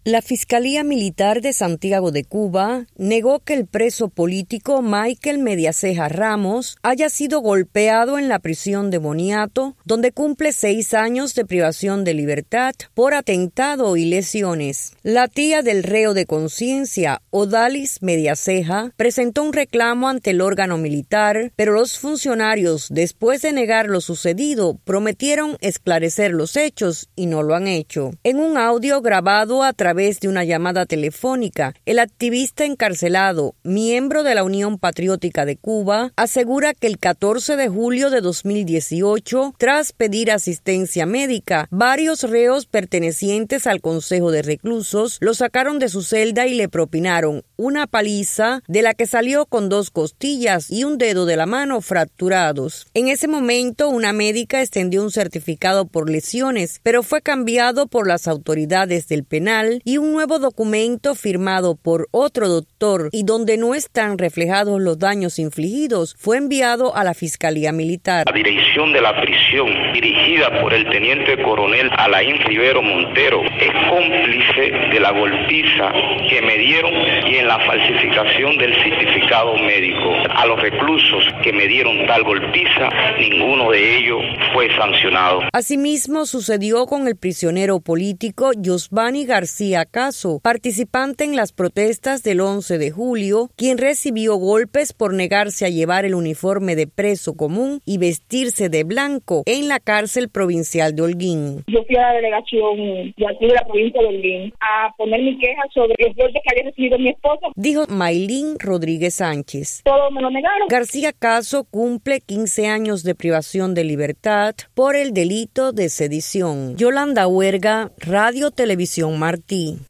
La Fiscalía Militar de Santiago de Cuba negó que el preso político Michael Mediaceja Ramos haya sido golpeado en la prisión de Boniato, donde cumple 6 años de privación de libertad por atentado y lesiones. La tía del reo de conciencia, Odalis Mediaceja, presentó un reclamo ante el órgano militar, pero los funcionarios, después de negar lo sucedido, prometieron esclarecer los hechos y no lo han hecho. En un audio grabado a través de una llamada telefónica, el activista encarcelado, miembro de la Unión Patriótica de Cuba, asegura que el 14 de julio de 2018, tras pedir asistencia médica, varios reos pertenecientes al Consejo de Reclusos lo sacaron de su celda y le propinaron una paliza de la que salió con 2 costillas y un dedo de la mano fracturados. En ese momento, una médica extendió un certificado por lesiones, pero fue cambiado por las autoridades del penal y un nuevo documento firmado por otro doctor y donde no están reflejados los daños infligidos fue enviado a la Fiscalía Militar. La dirección de la prisión, dirigida por el teniente coronel Alain Rivero Montero, es cómplice de la golpiza que me dieron y en la falsificación del certificado médico. A los reclusos que me dieron tal golpiza, ninguno de ellos fue sancionado. Asimismo, sucedió con el prisionero político Yosvani García Caso, participante en las protestas del 11 de julio, quien recibió golpes por negarse a llevar el uniforme de preso común y vestirse de blanco en la cárcel provincial de Holguín. Yo fui a la delegación de aquí de la provincia de Holguín a poner mi queja sobre los golpes que había recibido mi esposo, dijo Maylin Rodríguez Sánchez. Todo me lo negaron. García Caso cumple 15 años de privación de libertad por el delito de sedición. Yolanda Huerga, Radio Televisión Martí.